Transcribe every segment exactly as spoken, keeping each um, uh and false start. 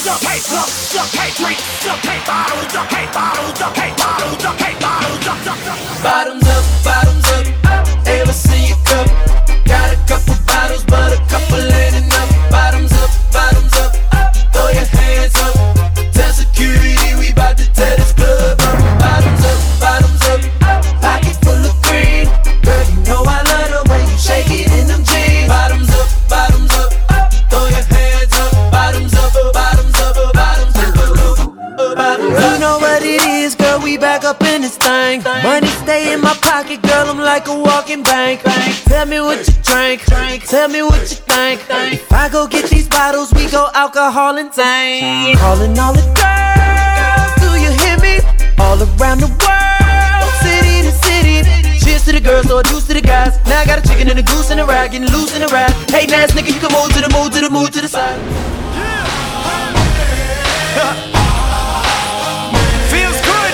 duck hate club, duck hate drink, duck hate bottles, duck hate bottles, duck hate bottles, duck hate bottles, duck duck duck. Bottoms up, bottoms up, ever see a cup? Got a couple bottles, but a couple ain't enough. Bottoms up, bottoms up, throw your hands up. Tell security we bout to tear this club up. Bottoms up, bottoms up, pocket full of green. Girl, you know I love the way you shake it in them jeans. Bottoms up, bottoms up, throw your hands up. Bottoms up, bottoms up, bottoms up, bottoms up. You know what it is, girl, we back up in this thing. Money stay in my pocket, girl, I'm like a walking bank. Tell me what you drink, tell me what you think. If I go get these bottles, we go alcohol and tank. Calling all the girls, do you hear me? All around the world, city to city. Cheers to the girls, or juice to the guys. Now I got a chicken and a goose and a rag, getting loose in the ride. Hey, ass nigga, you can move to the move to the move to the side. Feels good.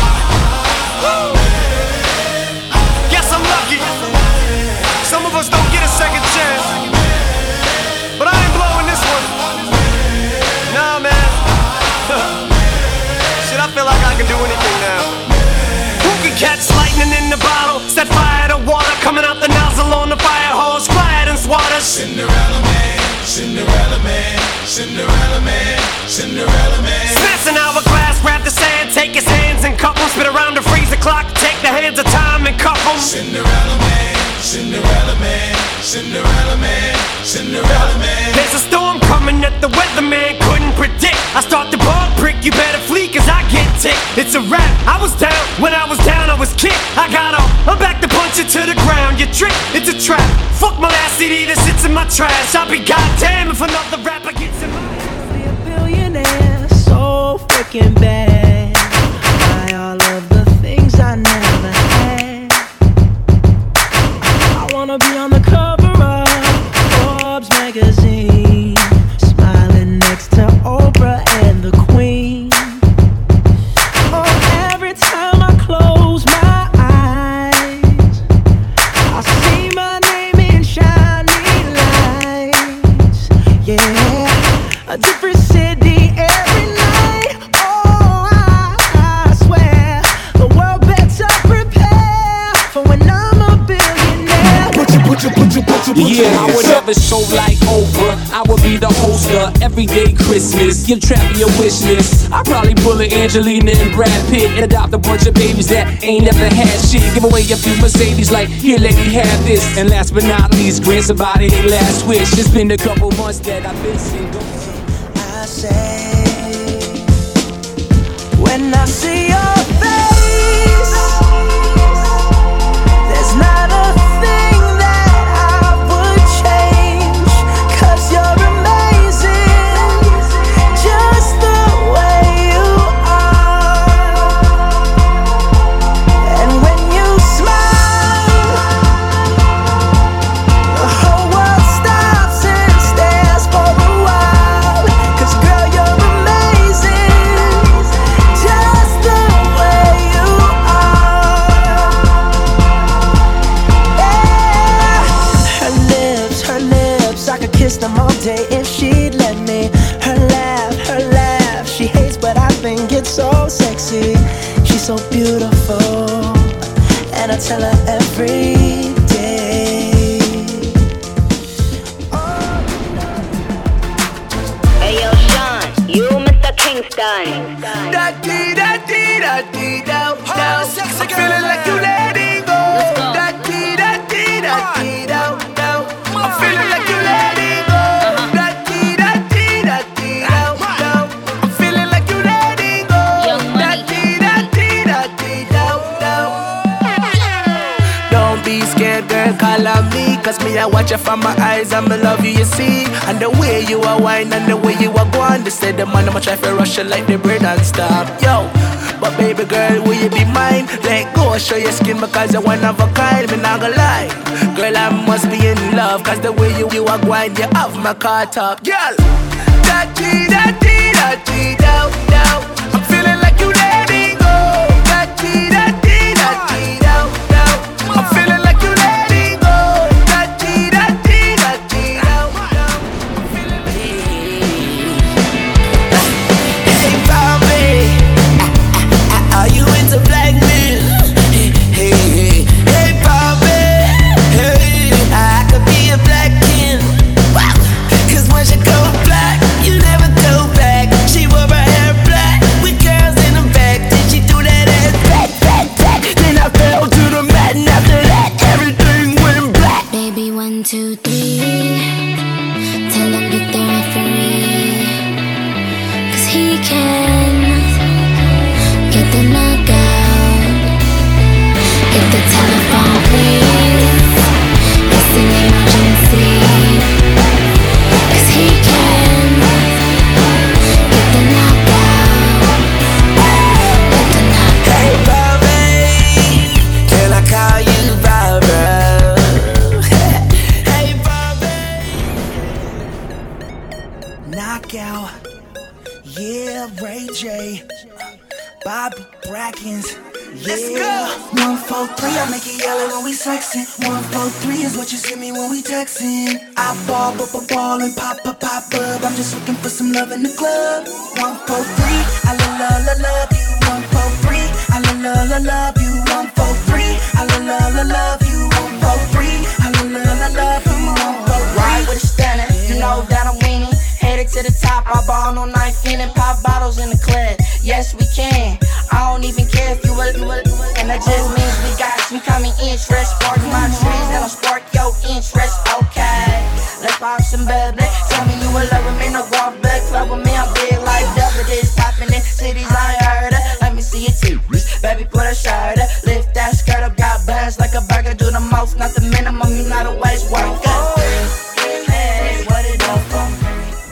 Guess I'm lucky. Some of us don't get a second chance, but I ain't blowing this one. Nah, man. Shit, I feel like I can do anything now. Who can catch lightning in the bottle? Set fire to water coming out the nozzle on the fire hose. Quiet and swatters. Cinderella man, Cinderella man, Cinderella man, Cinderella man. Smash an hourglass, grab the sand, take his hands and cup 'em. Spit around the freezer clock, take the hands of time and cuff 'em. Cinderella man, Cinderella man, Cinderella man, Cinderella man. There's a storm coming that the weatherman couldn't predict. I start the ball prick, you better flee cause I get ticked. It's a wrap, I was down, when I was down I was kicked. I got up, I'm back to punch it to the ground. You trick, it's a trap. Fuck my last C D that sits in my trash. I'll be goddamn if another rapper gets in my Be a billionaire, so freaking bad. Buy all of the things I never had. I wanna be on the cover of Forbes magazine, smiling next to Oprah and the Queen. Oh, every time I close my eyes, I see my name in shining lights. Yeah, a different city every night. Oh, I, I swear the world better prepare for when I'm a billionaire. Put you, put you, put you, put you, put you. Yeah, I would have a show like Oprah. I would be the host of Everyday Christmas. Give Trappy your wish list. I'd probably bullet Angelina and Brad Pitt and adopt a bunch of babies that ain't never had shit. Give away a few Mercedes like, here lady, have this. And last but not least, grant somebody their last wish. It's been a couple months that I've been single. I say, when I see your face, there's not a thing that I would change. 'Cause you're amazing, just the way you are. And when you smile, the whole world stops and stares for a while. 'Cause girl, you're amazing, just the way you are. Yeah. Her lips, her lips, I could kiss them all day if she'd let me. Her laugh, her laugh, she hates but I think it's so sexy. She's so beautiful, and I tell her every day. Hey yo, Sean, you Mister Kingston. Da dee da dee da dee da da. I'm feeling like you letting go. Let's go. Da dee da dee da dee da da. I'm feeling like you letting go. Da dee da dee da dee da da. I'm feeling like you letting go. Young Da Money. dee da dee da dee da da. Don't be scared, girl, call on me. 'Cause me, I watch you from my eyes and me love you, you see. And the way you are whine and the way you are going, they say the man I'ma try to rush you like the bird and stop. Yo, but baby girl, will you be mine? Let go, show your skin because you're one of a kind. Me not gonna lie, girl, I must be in love. 'Cause the way you, you are going, you have my car top. Girl, da dee da dee da dee da da. I'm feeling like you letting go. Da dee da dee da dee da da. I'm feeling like you letting go. Da dee da dee da dee da da. I'm feeling like can get the knockout. If the telephone rings, it's an emergency. 'Cause he can get the knockout. Get the knockout. Hey Bobby, can I call you Barbara? Hey Bobby. Knockout. Yeah, Ray J, Bobby Brackens. Yeah. Let's go. One, four, three, I make it yellow when we sexin'. One, four, three is what you send me when we textin'. I ball, ball, ball, ball, and pop, pop, pop up. I'm just looking for some love in the club. One, four, three, I love, love, love, love you. One, four, three, I love, love, love, love you. One, four, three, I love, love, love, love you. One, four, three, I love, love, love, love you. One, four, three. Ride with a stunner, you know that I'm winning. Headed to the top, I ball no knife in and pop bottles in the club. Yes, we can. I don't even care if you will, you will, and that just means we got some common interest. Spark my trends, and I'll spark your interest. Okay, let's pop some bubbly. Tell me you will love with me, no walk back club with me. I'm big like double this, popping in cities I heard of. Let me see your titties, baby, put a shirt up. Lift that skirt up, got buns like a burger. Do the most, not the minimum. You not a waste worker. Hey, what it do for me?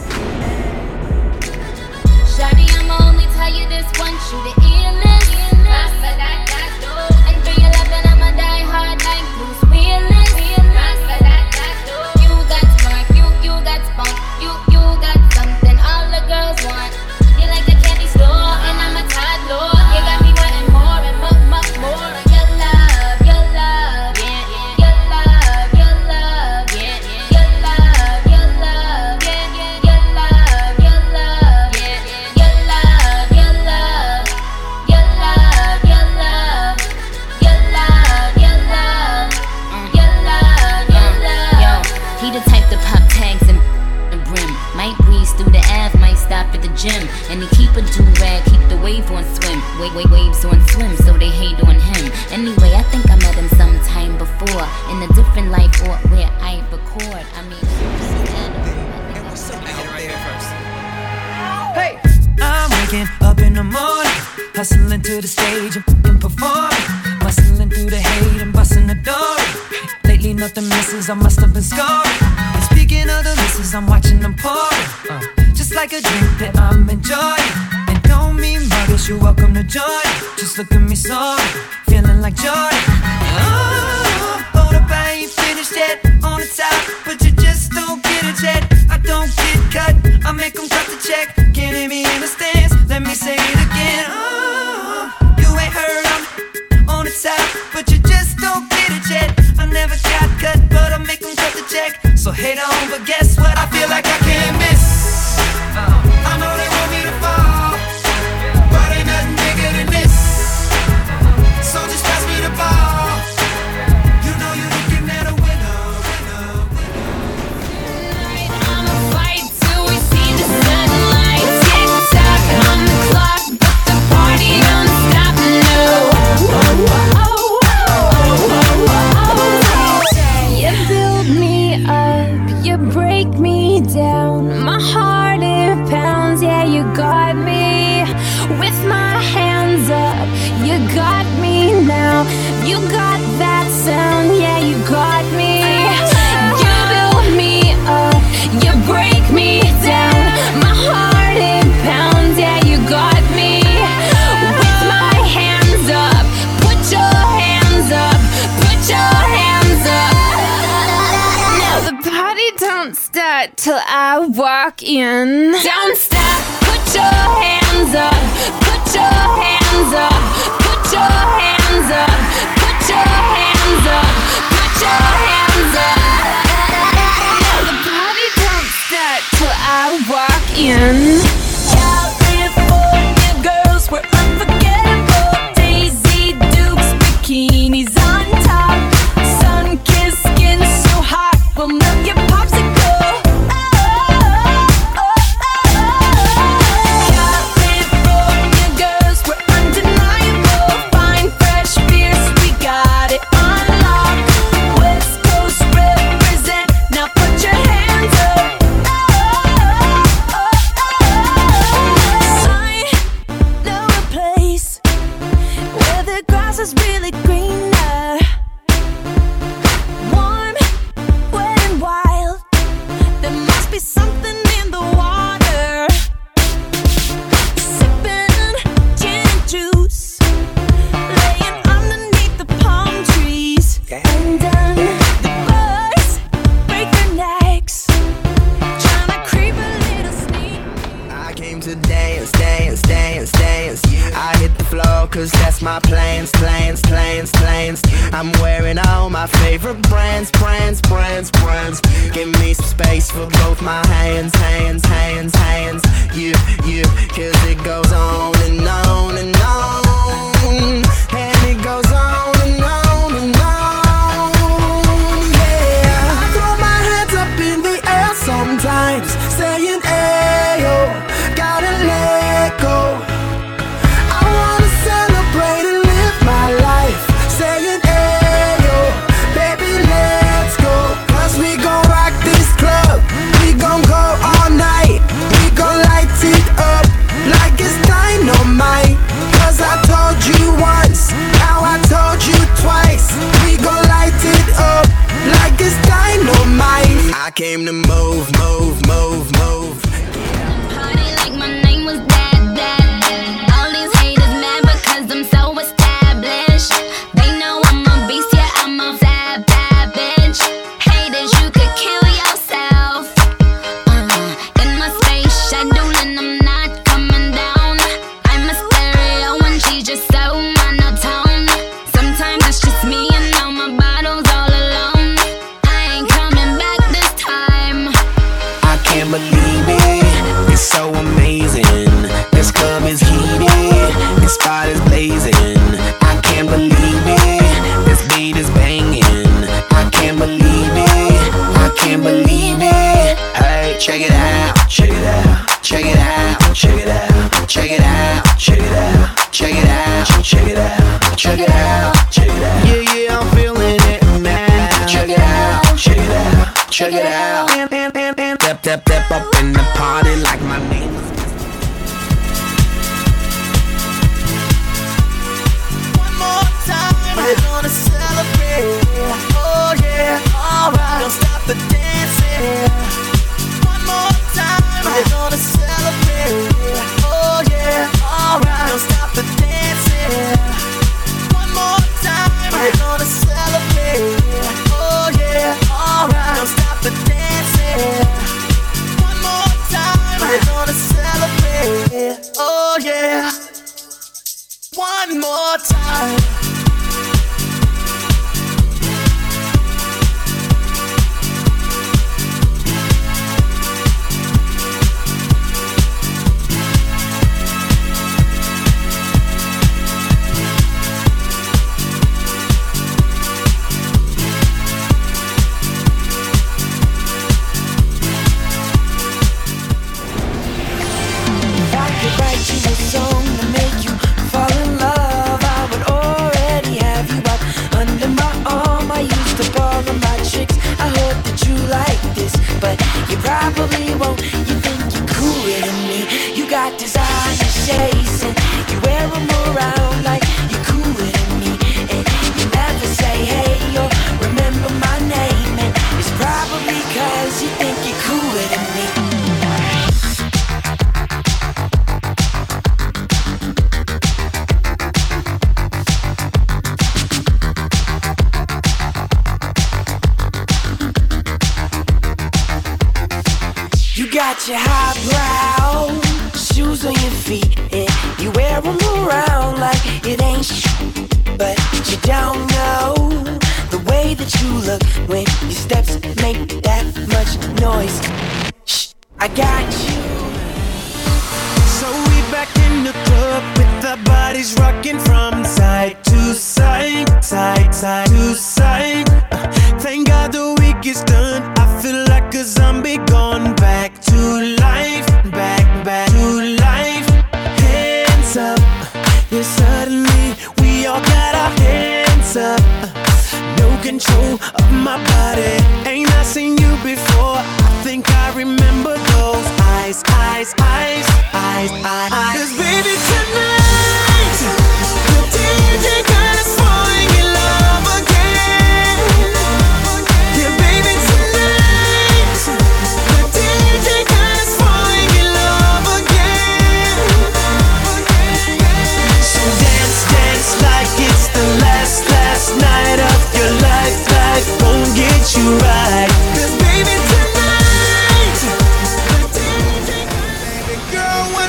Shawty, I'ma only tell you this once, you the illest. Rasta that that do. And for your loving, I'ma die hard like Bruce Willis. Rasta that that do. You got spark, you you got spunk, you you got something all the girls want. You like the candy store, and I'm a toddler. You got me wanting more and more, more, more. Your love, your love, yeah, yeah. Your love, your love, yeah, yeah. Your love, your love, yeah, yeah. Your love, your love, yeah, yeah. Your love, your love, your love, your love, your love, your love, your love, your love. Yo, he the type to pop tags and the brim. Might breeze through the Ave, might stop at the gym. And he keep a do-rag, keep the wave on swim. Wait, wait, waves on swim, so they hate on him. Anyway, I think I met him sometime before in a different life or where I record. I mean, Hey. I'm waking up in the morning, hustling to the stage and f***ing performing, bustling through the hate and busting the door. Lately nothing misses, I must have been scoring. And speaking of the misses, I'm watching them pouring, uh, just like a drink that I'm enjoying. And don't mean muggish, you're welcome to join. Just look at me sorry, feeling like Jordan. Oh, hold up, I ain't finished yet. On the top, but you just don't get it yet. I don't get cut, I make them cut the check. Can't hear me in the stands, let me say it again. Oh, you ain't heard I'm on the top, but you just don't get it yet. I never got cut, but I make them cut the check. So hate on, but guess what? I feel like I can't miss. I know they want me to fall, but ain't nothing bigger than this. So just pass me the ball. You know you're looking at a winner, winner, winner. I'ma fight till we see the sunlight. Tick tock on the clock, but the party don't stop. No. You build me up, you break me down. My heart it pounds, yeah, you got me. With my hands up, you got me now. You got that sound, yeah, you got me. You build me up, you break me down. My heart it pounds, yeah, you got me. With my hands up, put your hands up, put your hands up. Now the party don't start till I walk in. Don't stop, put your hands up, put your hands up, put your hands up, put your hands up, put your hands up. Now the party don't start till I walk in. California girls were unforgettable. Daisy Dukes, bikinis on top. Sun-kissed skin so hot, will melt your popsicle. Oh, oh, oh, oh. California girls were undeniable. Fine, fresh beers, we got it on lock. West Coast represent, now put your hands up. Oh, oh, oh, oh. came to dance, dance, dance, dance. I hit the floor cause that's my plans, plans, plans, plans. I'm wearing all my favorite brands, brands, brands, brands. Give me some space for both my hands, hands, hands, hands. You, you, cause it goes on and on and on. And it goes on and on and on. Yeah, I throw my hands up in the air sometimes, saying ayo, gotta let go. I wanna celebrate and live my life, saying ayo, baby let's go. Cause we gon' rock this club, we gon' go all night. We gon' light it up like it's dynamite. Cause I told you once, now I told you twice. We gon' light it up like it's dynamite. I came to move, move, move, move. Party like my name was Dad, Dad, Dad. All these haters mad because I'm so established. They know I'm a beast, yeah, I'm a bad, bad bitch. Haters, you could kill yourself. uh, In my space schedule and I'm not coming down. I'm a stereo and she's just so monotone. Sometimes it's just me and all my bottles all alone. I ain't coming back this time. I can't believe it, it's so amazing. This club is heated, this spot is blazing. I can't believe it, this beat is banging. I can't believe it, I can't believe it. Hey, check it out, check it out, check it out, check it out, check it out, check it out, check it out, check it out, check it out, check it out. Yeah, yeah, I'm feeling it now. Check it out, check it out, check it out. Step, step, step up in the party like my name is. One more time, we're gonna celebrate. Oh yeah, alright, don't stop the dancing. One more time, we're gonna celebrate. Oh yeah, alright, don't stop the dancing. One more time, we're gonna celebrate. Oh yeah, alright, don't stop the dancing. One more time, we're gonna celebrate. Oh yeah, one more time. Write you a song to make you fall in love. I would already have you up under my arm. I used to borrow my tricks. I hope that you like this, but you probably won't. You think you're cooler than me. You got designer shades and you wear them around like you're cooler than me. And you never say hey or remember my name, and it's probably cause you think you're cooler than me. You got your highbrow shoes on your feet, and you wear them around like it ain't sh**. But you don't know the way that you look when your steps make that much noise. Shh, I got you. So we back in the club with our bodies rocking from side to side, side, side to side. Uh, thank God the week is done. I feel like a zombie gone back to life, back, back to life. Hands up, yeah, suddenly we all got our hands up. No control of my body. Ain't I seen you before? I think I remember those eyes, eyes, eyes, eyes, eyes, eyes. Cause baby tonight, the D J got us falling in love again. Yeah baby tonight, the D J got us falling in love again. So dance, dance like it's the last, last night of your life. Life won't get you right. Cause baby tonight, the D J, baby girl, when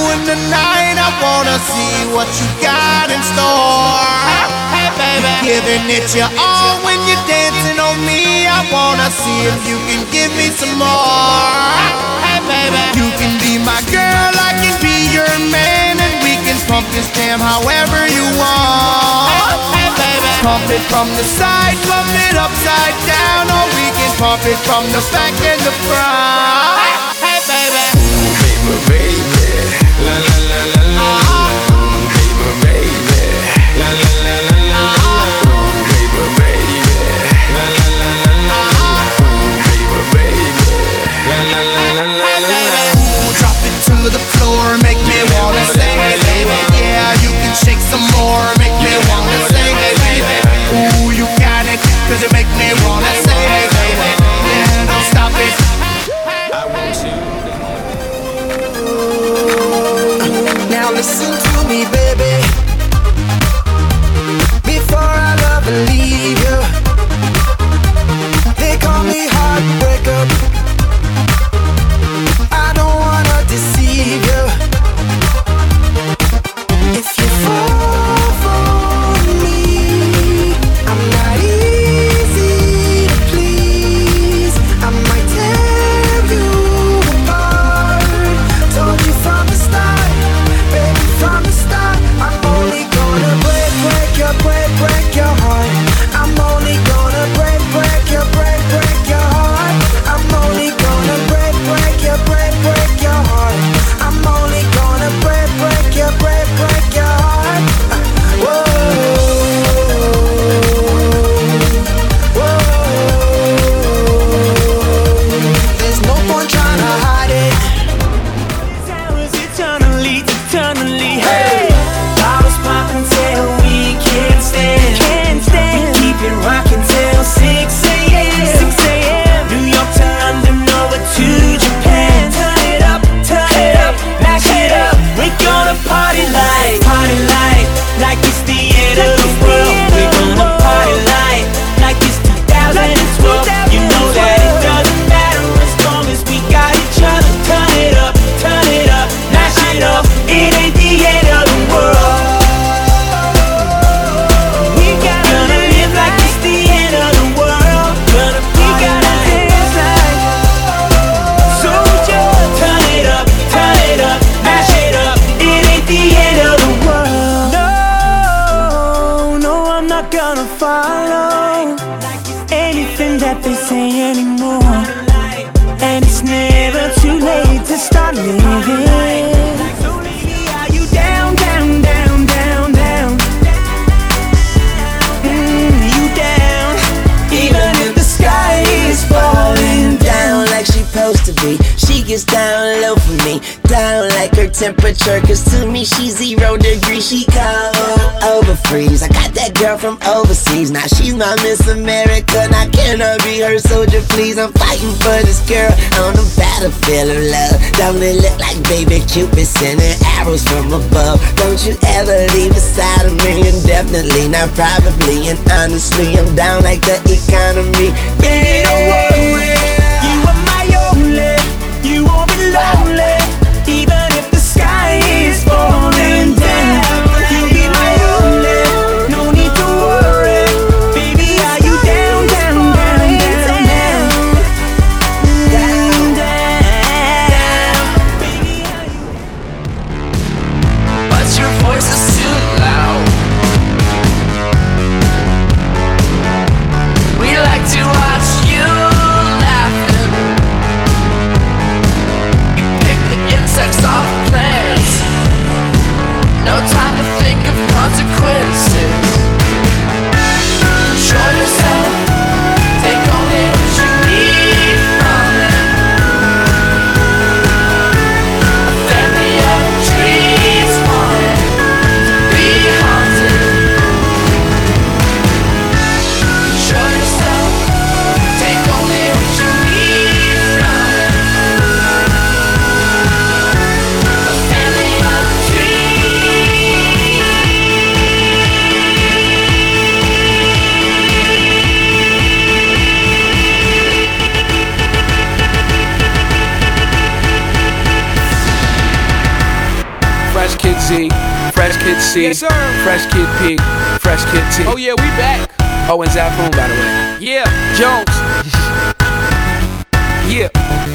in the night. I wanna see what you got in store. Hey baby, giving it your all when you're dancing on me. I wanna see if you can give me some more. Hey baby, you can be my girl, I can be your man, and we can pump this jam however you want. Hey baby, pump it from the side, pump it upside down, or we can pump it from the back and the front. Hey baby, baby, baby, la la la la la, baby, baby, la la la la la, baby, baby, la la la la la, baby, baby, la la la la la la. Drop it to the floor, make me wanna say, hey baby, yeah, you can shake some more, make me wanna say, hey baby, ooh, you got it, cause you make me wanna say, hey baby, yeah, don't stop it. I want you. Now listen to me, baby. Before I love and leave you, they call me heartbreaker. I don't wanna deceive you. If you fall for me, I'm not easy to please. I might tear you apart. Told you from the start, baby, from the start. I'm only gonna break, break your, break, break your heart. I'm only gonna break, break your, break, break your heart. I'm only gonna break, break your, break, break your heart. I'm only gonna break, break your, break, break your heart. Whoa, whoa. There's no point trying to hide it. Hours eternally, eternally. Hey, bottles popping till we can't stand. Can't stand. We keep it rocking till six a.m. six a.m. New York to London, over to Japan. Turn it up, turn it up, mash it up. We're gonna party like, party like, like it's the end of the world. We're gonna party like, like it's two thousand twelve. You know that it doesn't matter as long as we got each other. Turn it up, turn it up, mash it up. It ain't the end of the world. We gotta live like it's the end of the world. Gonna party like, so just turn it up, turn it up, mash it up. It ain't the end of the world. No, no, I'm not gonna follow anything that they say anymore. And it's never too late to start living. So baby, are you down, down, down, down, down? Mm, you down? Even if the sky is falling Down like she supposed to be. She gets down low for me, down like her temperature. Cause to me she's zero degrees. She cold over freeze. I got that girl from overseas. Now she's my Miss America. Now can I be her soldier please? I'm fighting for this girl on the battlefield of love. Don't it look like baby Cupid sending arrows from above? Don't you ever leave beside of me. And definitely not probably. And honestly I'm down like the economy. Yeah, don't worry. You are my only, you won't be lonely. Even if the sky is falling down, you'll be my only, no need to worry. Baby, are you down, down, down, down, down? Down, down. Baby, are you? But your voice is too loud. We like to watch you laughing. Kid Z, Fresh Kid C, Yes, sir. Fresh Kid P, Fresh Kid T. Oh yeah, we back. Oh, and Zafoon, by the way. Yeah, Jones. Yeah.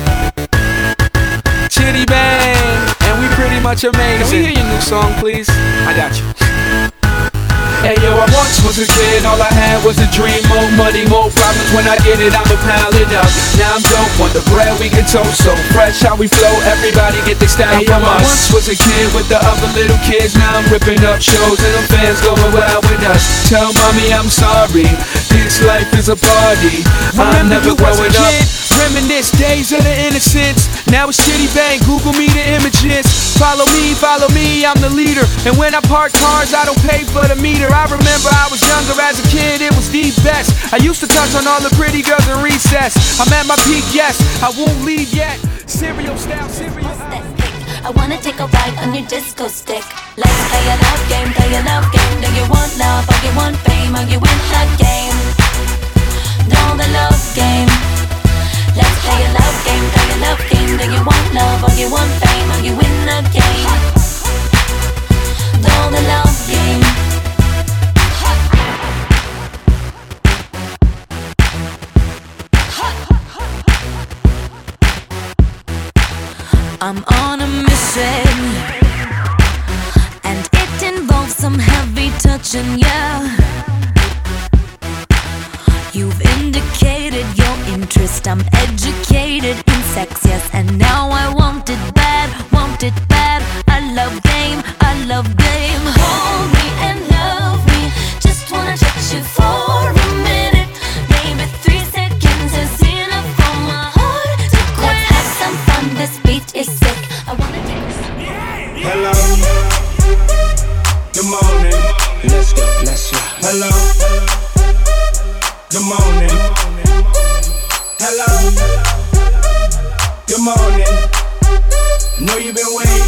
Chitty Bang, and we pretty much amazing. Can we hear your new song, please? I got you. Hey yo, I once was a kid, all I had was a dream. More money, more problems, when I get it, I'ma pound it up. Now I'm dope, on the bread we get toast, so fresh how we flow, everybody get the style Hey, yo, from I us. once was a kid with the other little kids, now I'm ripping up shows and the fans going wild with us. Tell mommy I'm sorry, this life is a party, I'm never growing up. Reminisce days of the innocence. Now it's Chitty Bang, Google me the images. Follow me, follow me, I'm the leader. And when I park cars, I don't pay for the meter. I remember I was younger as a kid, it was the best. I used to touch on all the pretty girls in recess. I'm at my peak, yes, I won't leave yet. Cereal style, cereal. I wanna take a ride on your disco stick. Let's play a love game, play a love game. Do you want love or you want fame? Are you in the game? Know the love game. Let's play a love game, play a love game. Do you want love or you want fame? Are you in the game? Know the love game. I'm on a mission, and it involves some heavy touching, yeah. You've indicated your interest, I'm educated in sex, yes. And now I want it bad, want it bad. I love game, I love game. Hold me and love me, just wanna touch you for a minute. Maybe three seconds is enough for my heart to quit. Let's have some fun, this beat is sick. I wanna take a Hello. Good morning. Let's go, let's go. Hello. Good morning. Hello. Good morning. Know you've been waiting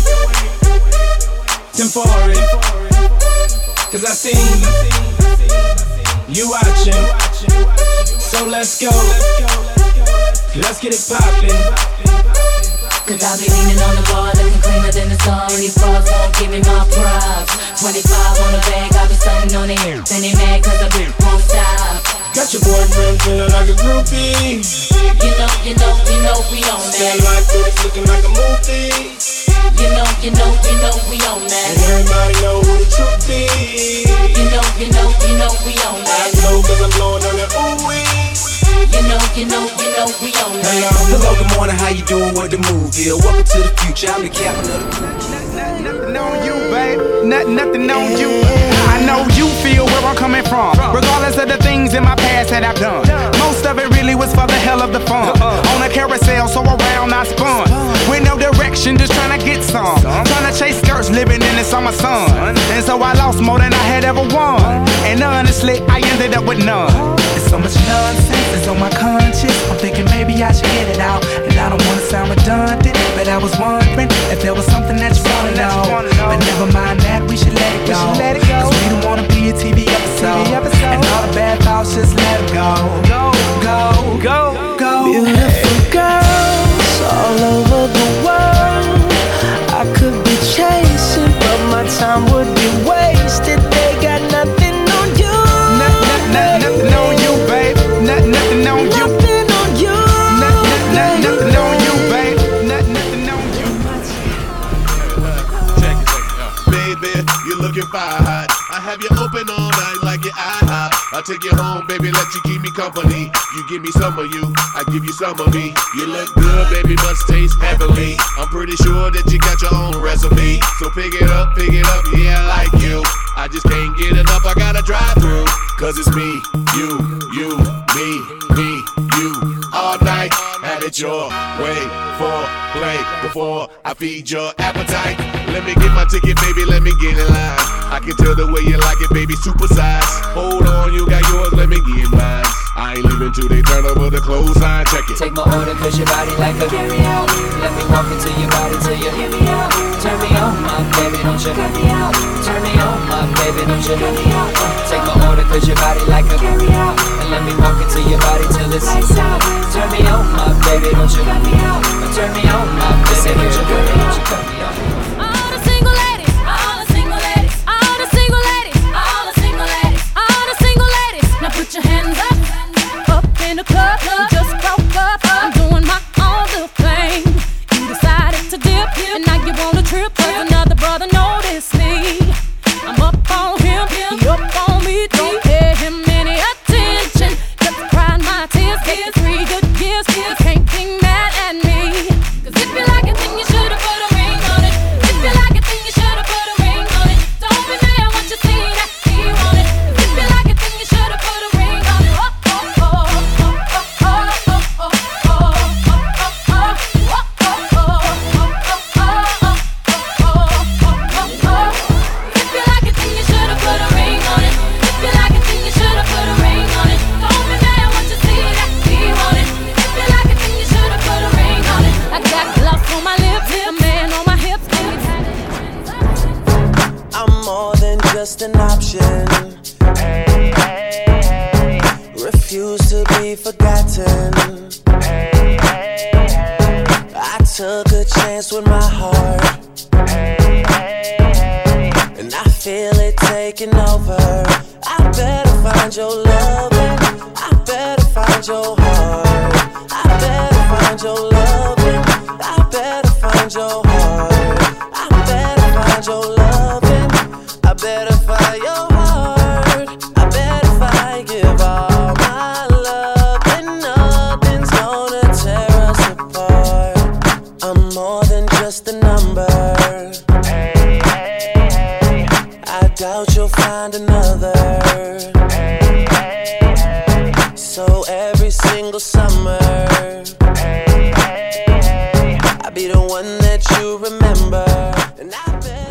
for it. Cause I seen you watching. So let's go. Let's get it poppin'. Cause I'll be leaning on the bar, looking cleaner than the sun. These bras won't give me my props. twenty-five on the bag, I'll be stunting on the air. Then they mad cause the beat won't stop. Got your boyfriend feeling like a groupie. You know, you know, you know we on that. Stand like this, looking like a movie. You know, you know, you know we on that. And everybody know who the truth is. You know, you know, you know we on that. I know cause I'm blowing on that ooh-wee. You know, you know, you know we on that. Hello, good morning, how you doing? What the move here? Welcome to the future, I'm the captain of the Nothing on you, babe. Nothing, nothing on you. I know you feel where I'm coming from, regardless of the things in my past that I've done. Most of it really was for the hell of the fun. On a carousel, so around I spun. With no direction, just trying to get some. Trying to chase skirts, living in the summer sun. And so I lost more than I had ever won. And honestly, I ended up with none. There's so much nonsense that's on my conscience. I'm thinking maybe I should get it out. And I don't wanna sound redundant, but I was wondering if there was something that you wanna know. But never mind that, we should let it go. Cause we don't wanna be a T V episode. And all the bad thoughts, just let it go. Go, go, go, go. Beautiful girls all over the world. I could be chasing, but my time would be wasted. They got nothing on you. Nothing, nothing, nothing on you, babe. Nothing, nothing on you. Nothing on you. Nothing, nothing, nothing on you, babe. Nothing, nothing on you. Check it, check it. Baby, you're looking fine. I have you open all night like your IHOP. I'll take you home, baby, let you keep me company. You give me some of you, I give you some of me. You look good, baby, must taste heavenly. I'm pretty sure that you got your own recipe. So pick it up, pick it up, yeah, I like you. I just can't get enough, I gotta drive through. Cause it's me, you, you, me, me, you. All night, have it your way for play before I feed your appetite. Let me get my ticket, baby, let me get in line. I can tell the way you like it, baby, supersize. Hold on, you got yours, let me get mine. I ain't leaving till they turn over the clothesline, check it. Take my order cause your body like a carry out. Let me walk into your body till you hear me out. Turn me on, my baby, don't you cut me out. Turn me on, my baby, don't you cut me out. Take my order cause your body like a carry out. And let me walk into your body till it's lights out. Turn me on, my baby, don't you cut me out. Turn me on, my baby, don't you cut me out. All the single ladies, all just an option. Hey, hey, hey. Refuse to be forgotten. Hey, hey, hey. I took a chance with my heart. Hey, hey, hey. And I feel it taking over. I better find your loving. I better find your heart. I better find your loving. I better find your heart. I better find your loving. I better find your heart. I better find, give all my love, and nothing's gonna tear us apart. I'm more than just a number. Hey, hey, hey. I doubt you'll find another. Hey, hey, hey. So every single summer, hey, hey, hey. I'll be the one that you remember. And I bet.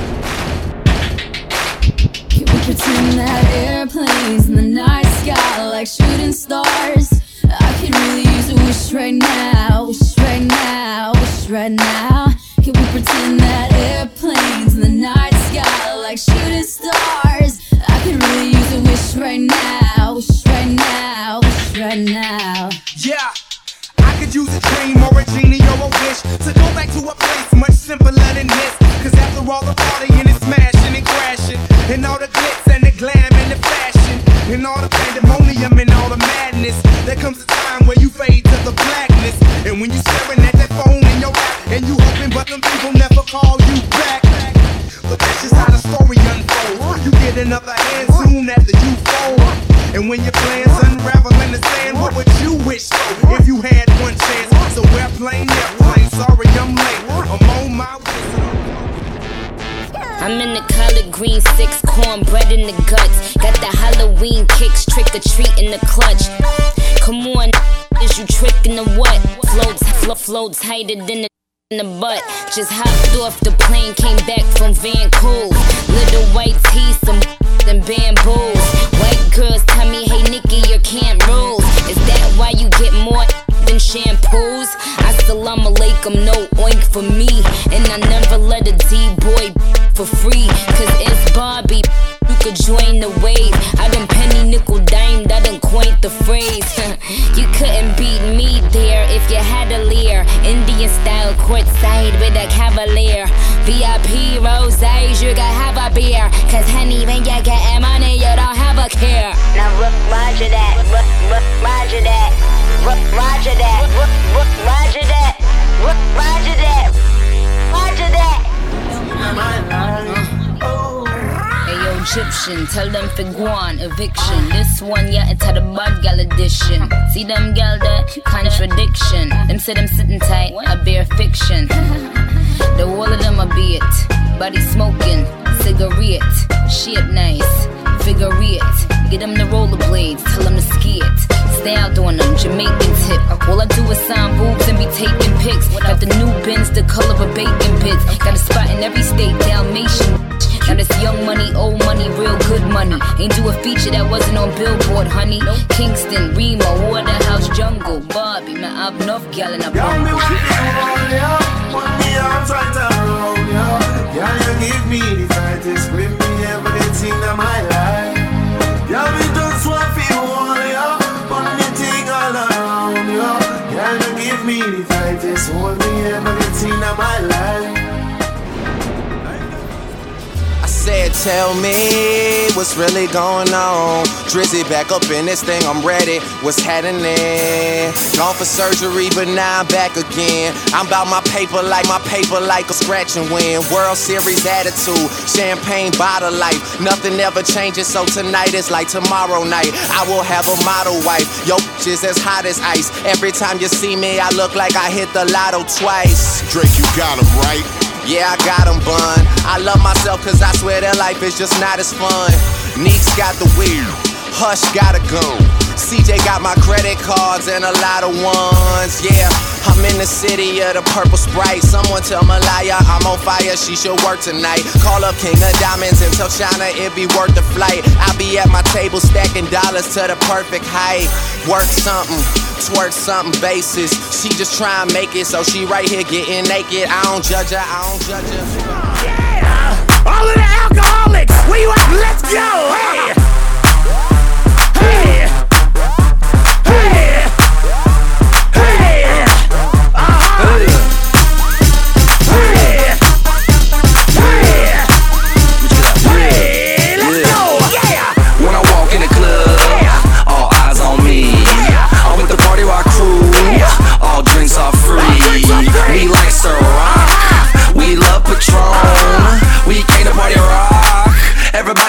Can we pretend that airplanes in the night sky like shooting stars? I could really use a wish right now, wish right now, wish right now. Can we pretend that airplanes in the night sky like shooting stars? I could really use a wish right now, wish right now, wish right now. Yeah, I could use a dream or a genie or a wish to go back to a place much simpler than this. Cause after all the partying and smashing and crashing, and all the glitz and the glam and the fashion, and all the pandemonium and all the madness, there comes a time where you fade to the blackness. And when you staring at that phone in your lap, and you hoping but them people never call you back. But that's just how the story unfolds. You get another hand soon after you fold. And when your plans unravel in the sand, what would you wish for if you had one chance? So airplane, airplane, sorry I'm late. I'm on my way. I'm in the collard green six, cornbread in the guts. Got the Halloween kicks, trick or treat in the clutch. Come on, is you tricking the what? Floats, flo- floats tighter than the in the butt. Just hopped off the plane, came back from Vancouver. Little white tea, some and bamboos. White girls tell me, hey Nikki, your camp rules. Is that why you get more than shampoos? Assalamu alaikum, no oink for me. And I never let a D-boy for free. Cause it's Barbie, you could join the wave. I done penny nickel dimed, I done coined the phrase. You couldn't beat me there if you had a leer. Indian style courtside with a cavalier. V I P roses, you gotta have a beer. Cause honey, when you get money, you don't have a care. Now rook, roger that, rook, rook, roger that, rook, roger that, rook, rook, roger that, rook, roger that, roger that. Hey yo, Egyptian, tell them figuan, eviction. This one, yeah, it's the bad gal edition. See them gal there? Contradiction. Them say them sitting tight, I bear fiction. The whole of them a be it. Body smoking, cigarette. Shit nice, figure it. Get them the rollerblades, tell them to ski it. Style doing them, Jamaican tip. All I do is sign boobs and be taking pics. Got the new Benz, the color of bacon bits. Got a spot in every state, Dalmatian. Now this young money, old money, real good money. Ain't do a feature that wasn't on Billboard, honey. Kingston, Remo, Waterhouse, Jungle, Barbie. Man, I'm enough gal and I'm Young me with you on ya, put me arms right around ya. Girl, you give me the tightest grip me ever get in my life. Girl, me just want to hold ya, put me thing all around ya. Girl, you give me the tightest hold me ever get in my life. Said, tell me what's really going on. Drizzy back up in this thing, I'm ready. What's happening? Gone for surgery, but now I'm back again. I'm about my paper like my paper like a scratch and win. World Series attitude, champagne bottle life. Nothing ever changes, so tonight is like tomorrow night. I will have a model wife. Yo, bitch is as hot as ice. Every time you see me, I look like I hit the lotto twice. Drake, you got him right. Yeah, I got him, bun. I love myself cause I swear that life is just not as fun. Neeks got the weed, Hush got a gun. C J got my credit cards and a lot of ones. Yeah, I'm in the city of the purple Sprite. Someone tell Malaya I'm on fire, she should work tonight. Call up King of Diamonds and tell China it be worth the flight. I'll be at my table stacking dollars to the perfect height. Work something, twerk something basis. She just try and make it, so she right here getting naked. I don't judge her, I don't judge her. Yeah, all of the alcoholics, where you at?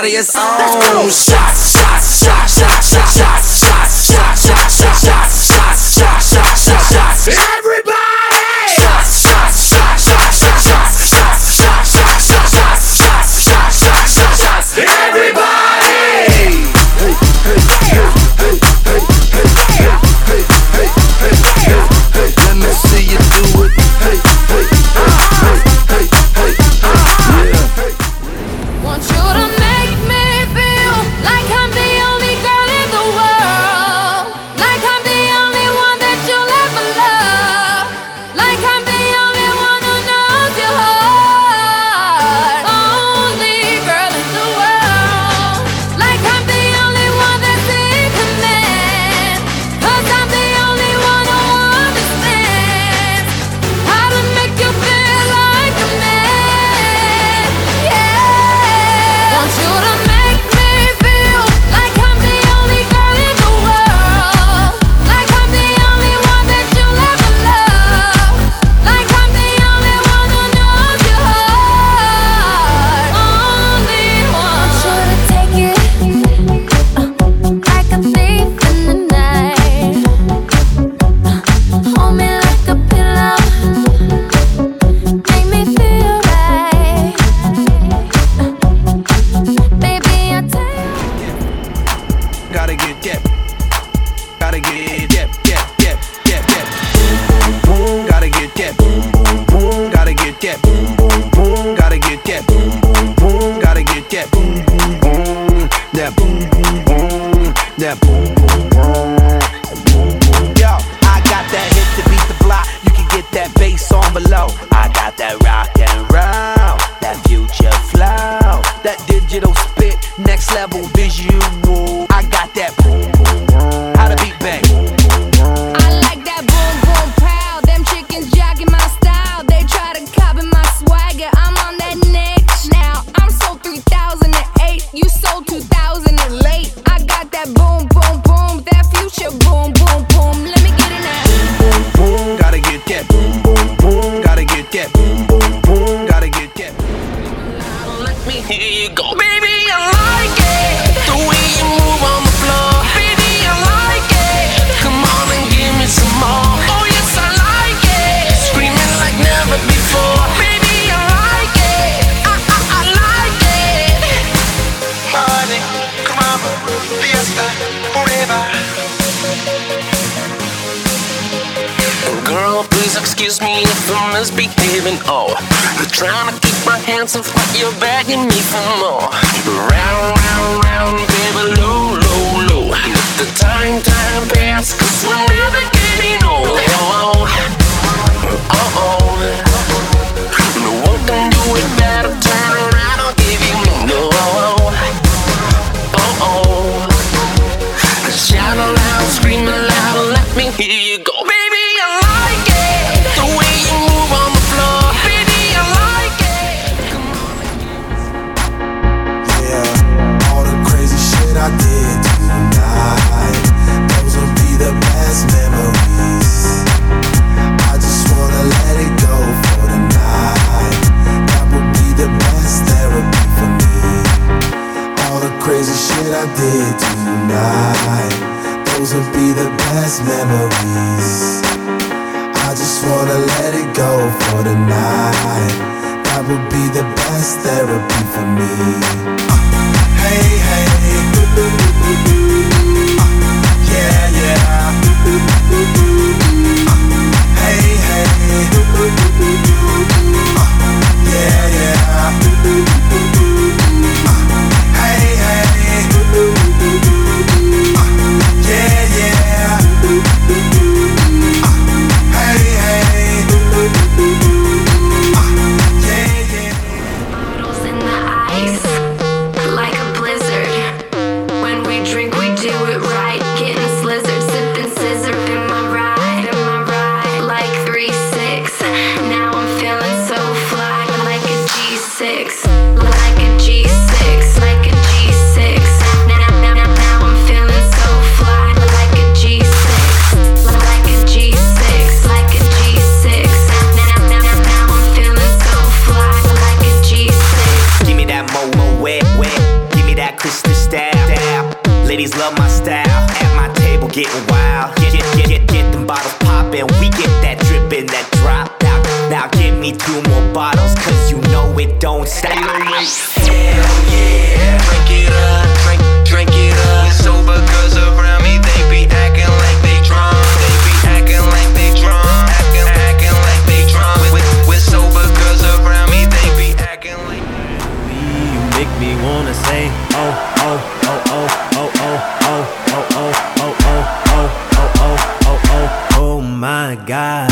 everybody is on. Shots, shots, shots, shots, shots, shots, shots, shots, shots, shots, shots, shots, shots, shots, shots, shots. Everybody! Shots, shots, shots, shots, shots, shots, shots, shots, shots, shots, shots, shots, shots, shots, shots, shots. Everybody! Hey, hey, hey, hey, hey, hey, hey, hey, hey, hey, hey, hey, hey. Let me see you do it. Hey, hey, hey, hey, hey, hey, hey, yeah. Want you to make me feel like I'm the only girl in the world, like I'm the only one that you'll ever love, like I'm the only one who knows your heart, only girl in the world, like I'm the only one that's in command, 'cause I'm the only one who understands how to make you feel like a man. Yeah, want you to make me feel like I'm the only girl in the world, like I'm the only one that you'll ever love, like I'm the only one who knows your heart, only one. Want you to take it uh, like a thief in the night, uh, hold me like a pillow, make me feel right, uh, baby I tell you. Gotta get that. Gotta get that, that, that, that, that. Boom, boom, boom. Gotta get that. Boom, boom, boom. Gotta get that. Boom, boom, boom. Gotta get that. Boom, boom, boom. Gotta get that. Boom, boom, boom. That boom, boom, boom. That boom, boom, boom. Boom, boom. Yo, I got that hit to beat the block. You can get that bass on below. I got that rock and roll, that future flow, that digital spit, next level visual. I got that boom, boom, boom. How to beat bang. I like that boom boom pow. Them chickens jogging my style. They try to copy my swagger. I'm on that next now. I'm sold three thousand eight. You sold two thousand late. I got that boom boom boom. That future boom boom boom. Let me get it now. Boom, boom, gotta get that. Boom, boom, boom. Gotta get that. Boom, boom, boom. Gotta get that. Let me hear you go. Baby, I like it. The way you move on the floor. Baby, I like it. Come on and give me some more. Oh, yes, I like it. Screaming like never before. Baby, I like it. I, I, I like it. Party, come on, fiesta, forever. Girl, please excuse me if I'm misbehaving. Oh, I'm trying to keep my hands off, but you're begging me for more. Round, round, round, baby, low, low, low. Let the time, time pass, 'cause we're never getting old. Oh, oh, oh. No one can do it better. Turn around, I'll give you more. Oh, oh, oh. Shout aloud, scream aloud, let me hear you go. Baby, I like it. The way you move on the floor. Baby, I like it. Come on. Yeah, all the crazy shit I did tonight, those will be the best memories. I just wanna let it go for the night. That would be the best therapy for me. All the crazy shit I did tonight, those will be the best memories. I just wanna let it go for the night. That would be the best therapy for me. Uh, hey, hey. Uh, yeah, yeah. Uh, hey, hey. Uh, yeah, yeah. Uh, hey, hey. Uh, yeah, yeah. Uh, hey, hey. Uh, yeah, yeah. Bottles in the ice, like a blizzard. When we drink, we do it right. Getting slizzard, sipping scissor in my ride, in my ride. Like three six. Now I'm feeling so fly, like a G six. ladies love my style. At my table getting wild. Get, get, get, get, get them bottles poppin'. We get that drippin', that drop. Now, now give me two more bottles, cause you know it don't stop. Hell yeah, drink it up, drink, drink it up. With sober girls around me, they be acting like they drunk. They be acting like they drunk, acting, acting like they drunk. With, with sober girls around me, they be acting like. You make me wanna say, oh, oh, oh, oh, oh, oh, oh, oh, oh, oh, oh, oh, oh, oh, oh, oh, oh my gosh.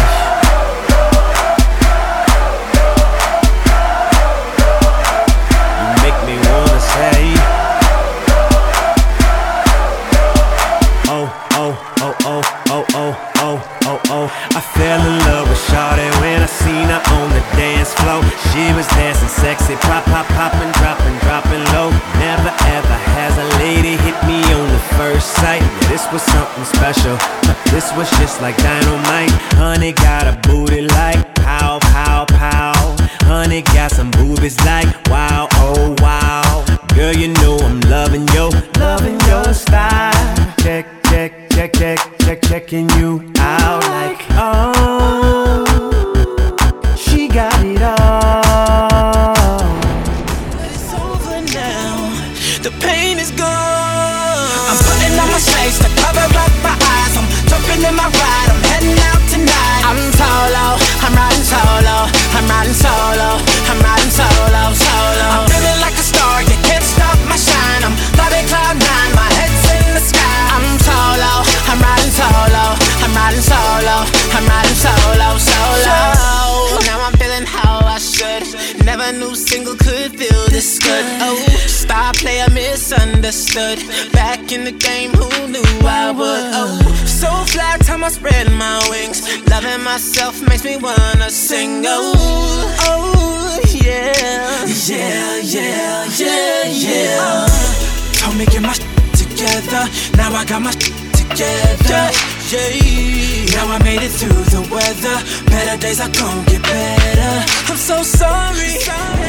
I fell in love with Shawty when I seen her on the dance floor. She was dancing sexy, pop, pop, poppin', droppin', droppin' low. Never ever has a lady hit me on the first sight. Yeah, this was something special. This was just like dynamite. Honey got a booty like pow, pow, pow. Honey got some boobies like wow, oh wow. Girl, you know I'm loving your, loving your style. Check, check, check, check, check, checking you out like oh, she got it all. But it's over now, the pain is gone. I'm putting on my shades to cover up my eyes. I'm jumping in my ride, I'm heading out tonight. I'm solo, I'm riding solo, I'm riding solo, I'm riding solo, solo. I'm feeling like a star, you can't stop my shine. I'm flying cloud nine, my head's in the sky. I'm solo, I'm riding solo, I'm riding solo, I'm riding solo, solo. Now I'm feeling how I should. Never knew single could feel this good. Oh, star player misunderstood. Back in the game, who knew I would? Oh, so fly, time I spread my wings. Loving myself makes me wanna sing. Oh, oh, yeah, yeah, yeah, yeah, yeah. Told me get my shit together. Now I got my shit together. Yeah, now I made it through the weather. Better days are gon' get better. I'm so sorry.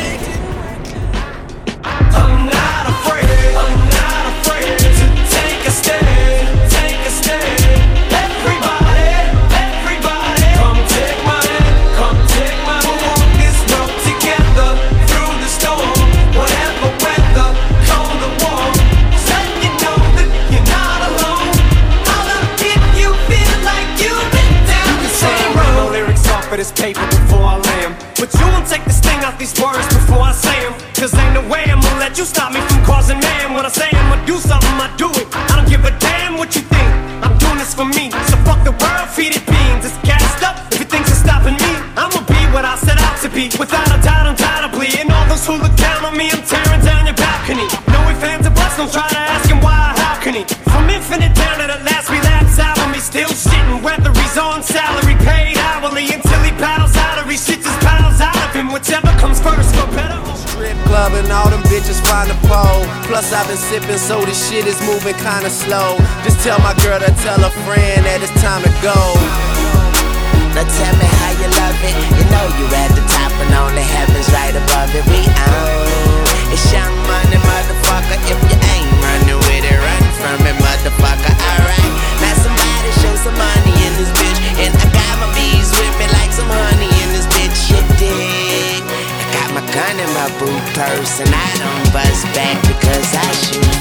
I'm not afraid, I'm not afraid to take a stand, take a stand. Everybody, everybody, come take my hand, come take my hand. We'll walk this road together through the storm, whatever weather, cold or warm. So you know that you're not alone. I'll look if you feel like you've been down the same road. My lyrics off of this paper before I lay 'em, but you won't take the sting out these words before I say 'em. Cause ain't no way I'm gonna let you stop me from causing man. When I say I'ma do something, I do it. I don't give a damn what you think. I'm doing this for me. So fuck the world, feed it beans. It's gassed up. If it thinks it's stopping me, I'ma be what I set out to be. Without a doubt, undoubtedly. And all those who look down on me, I'm tearing down your balcony. No ifs, ands, or buts, don't try to ask him why or how can he. From infinite down to the last relapse album, he's still shitting. Whether he's on salary, paid hourly, until he paddles out or he shits his pals out of him. Whichever comes first, for better. Strip club and all them bitches find a pole. Plus I've been sipping, so this shit is moving kinda slow. Just tell my girl to tell a friend that it's time to go. Now tell me how you love it. You know you at the top and only heaven's right above it. We own it's Young Money, motherfucker. If you ain't running with it, run from it, motherfucker. Alright, now somebody show some money in this bitch, and I got my bees with me like some honey in this bitch. You dig? My gun in my boot purse, and I don't bust back because I shoot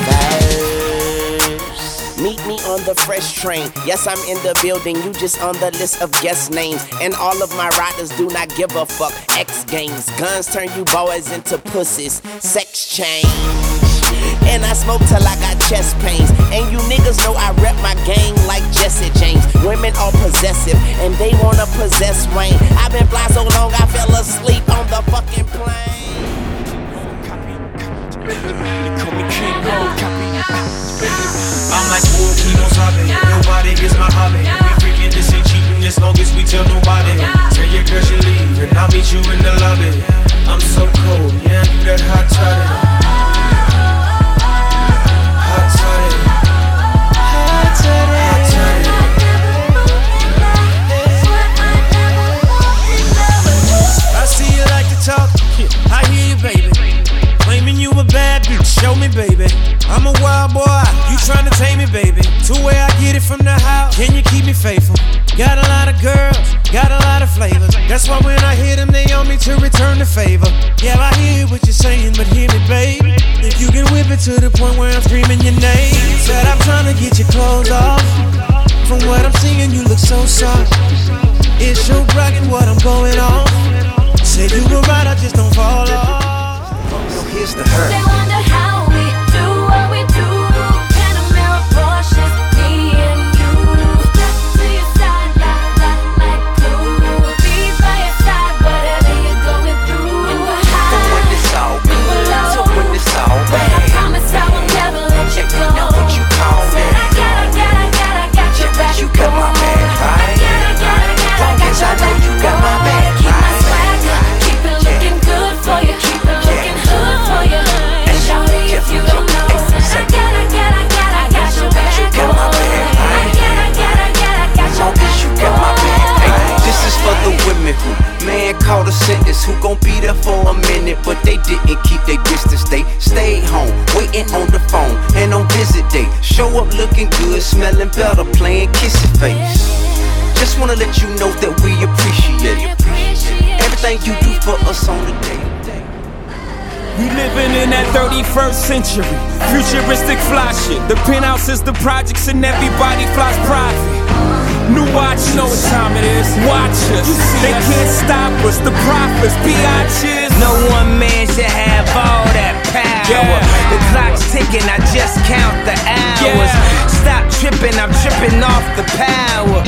first. Meet me on the fresh train. Yes, I'm in the building, you just on the list of guest names. And all of my riders do not give a fuck. X Games, guns turn you boys into pussies. Sex change. And I smoke till I got chest pains. And you niggas know I rep my gang like Jesse James. Women are possessive, and they wanna possess Wayne. I've been fly so long I fell asleep on the fucking plane. I'm like, ooh, we don't stop it. Nobody gets my hobby. We freaking, this ain't cheating as long as we tell nobody. Tell your girl she leave, and I'll meet you in the lobby. I'm so cold, yeah, you that hot toddy. I see you like to talk, I hear you, baby. Claiming you a bad bitch, show me, baby. I'm a wild boy, you tryna faithful. Got a lot of girls, got a lot of flavors. That's why when I hit them, they on me to return the favor. Yeah, I hear what you're saying, but hear me, babe. If you can whip it to the point where I'm screaming your name. Said I'm trying to get your clothes off. From what I'm seeing, you look so soft. It's your bragging what I'm going on. Say you were right, I just don't fall off. So here's the hurt. They wonder how we do what we do. Panamera Porsches, me and you. Step to your side, like, like, like glue. Be by your side, whatever you're going through. And we're high, but when it's all and we're good, low. so when it's all But bad, I promise I will never let you go. You know what you call me. Said I got, I got, I got, I got your back. You got my back, right? I got, I got, I got, I got Yes, I your know back. you got my back, Keep my right? swag up, keep it looking good for you. Keep it looking hood for you. And shawty, if you don't know, I got, I got, I got, I got your back. You got my back, I got, I got, I got, I got your back. You got my back. Hey, this is for the women who man called a sentence, who gon' be there for a minute, but they didn't keep their distance. They stayed home, waiting on the phone, and on visit day, show up looking good, smelling better, playing kissing face. Just wanna let you know that we appreciate everything you do for us on the day. We living in that thirty-first century, futuristic fly shit. The penthouse is the projects and everybody flies private. New watch, you know what time it is. Watch us, they can't stop us. The prophets, biatches. No one man should have all that power. Yeah. The clock's ticking, I just count the hours. Yeah. Stop tripping, I'm tripping off the power.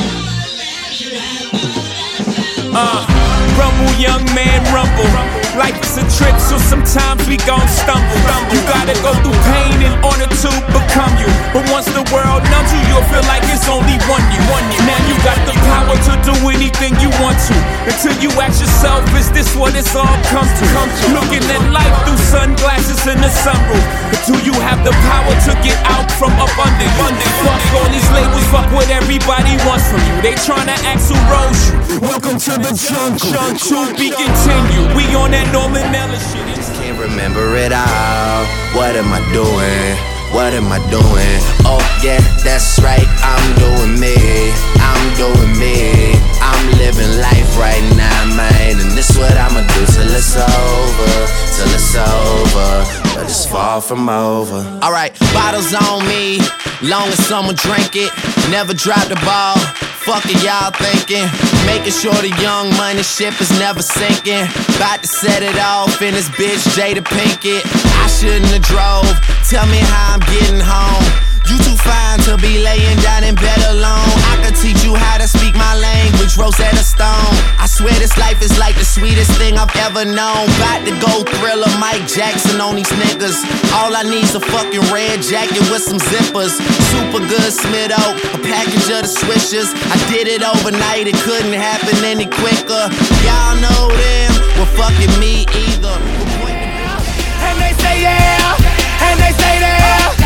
Uh, rumble, young man, rumble. Life is a trip, so sometimes we gon' stumble. You gotta go through pain in order to become you. But once the world numbs you, you'll feel like it's only one you. Now you got the power to do anything you want to. Until you ask yourself, is this what it's all come to? Looking at life through sunglasses in the sunroof. But do you have the power to get out from up under you? Fuck all these labels, fuck what everybody wants from you. They tryna ask who rose you. Welcome to the jungle. To be continued. We on that Norman Miller shit. Just can't remember it all. What am I doing? What am I doing? Oh yeah, that's right. I'm doing me. I'm doing me. I'm living life right now, man. And this what I'ma do till it's over. Till it's over. But it's far from over. Alright, bottles on me. Long as someone drink it. Never drop the ball. Fuck it, y'all thinking. Making sure the young money ship is never sinking. About to set it off in this bitch Jada Pinkett. I shouldn't have drove. Tell me how I'm getting home. You too fine to be laying down in bed alone. I could teach you how to speak my language, Rosetta Stone. I swear this life is like the sweetest thing I've ever known. About to go Thriller, Mike Jackson on these niggas. All I need's a fucking red jacket with some zippers. Super good Smith Oak, a package of the swishers. I did it overnight, it couldn't happen any quicker. Y'all know them, well fucking me either. And they say yeah, and they say that.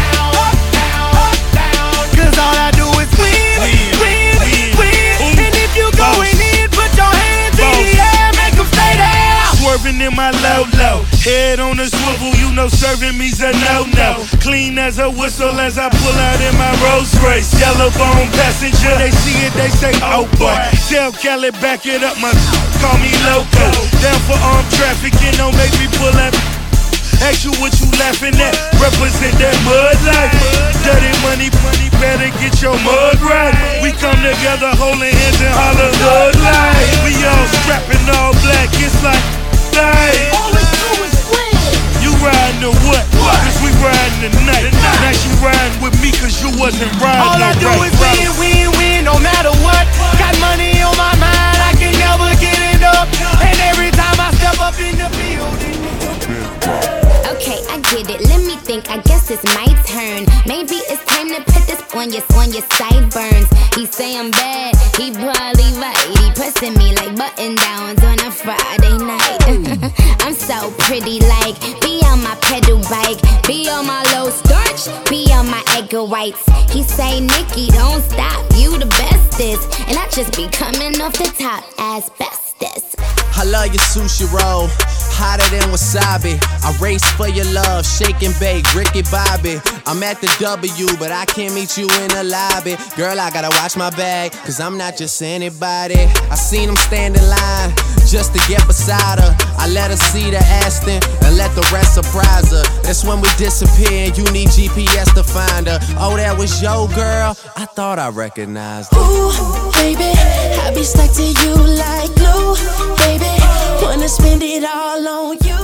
Cause all I do is win, win, win, win. And if you going in, put your hands in the air, make them stay there. Swerving in my low-low, head on a swivel, you know serving me's a no-no. Clean as a whistle as I pull out in my Rolls Royce. Yellow bone passenger, they see it, they say, oh boy. Tell Cali, back it up, my call me loco. Down for armed trafficking, don't make me pull up. Ask you what you laughing at, represent that mud life. Dirty money, money, better get your mud right. We come together holding hands and holler hood life. We all strapping all black, it's like life. All we do is win. You riding to what? Cause we riding tonight. Now you riding with me cause you wasn't riding. All I do is win, win, win, no matter what. Got money on my mind, I can never get it up. And every time I step up in the building. Okay, I get it. Let me think. I guess it's my turn. Maybe it's time to put this on your on your sideburns. He say I'm bad. He probably right. He pressing me like button downs on a Friday night. I'm so so pretty, like be on my pedal bike, be on my low starch, be on my egg whites. He say, Nikki, don't stop, you the bestest, and I just be coming off the top as bestest. I love your sushi roll, hotter than wasabi. I race for your love, shake and bake, Ricky Bobby. I'm at the W, but I can't meet you in the lobby. Girl, I gotta watch my bag, cause I'm not just anybody. I seen him stand in line, just to get beside her. I let her see the Aston, and let the rest surprise her. That's when we disappear, and you need G P S to find her. Oh, that was your girl? I thought I recognized her. Ooh, baby, I be stuck to you like glue, baby. Wanna spend it all on you.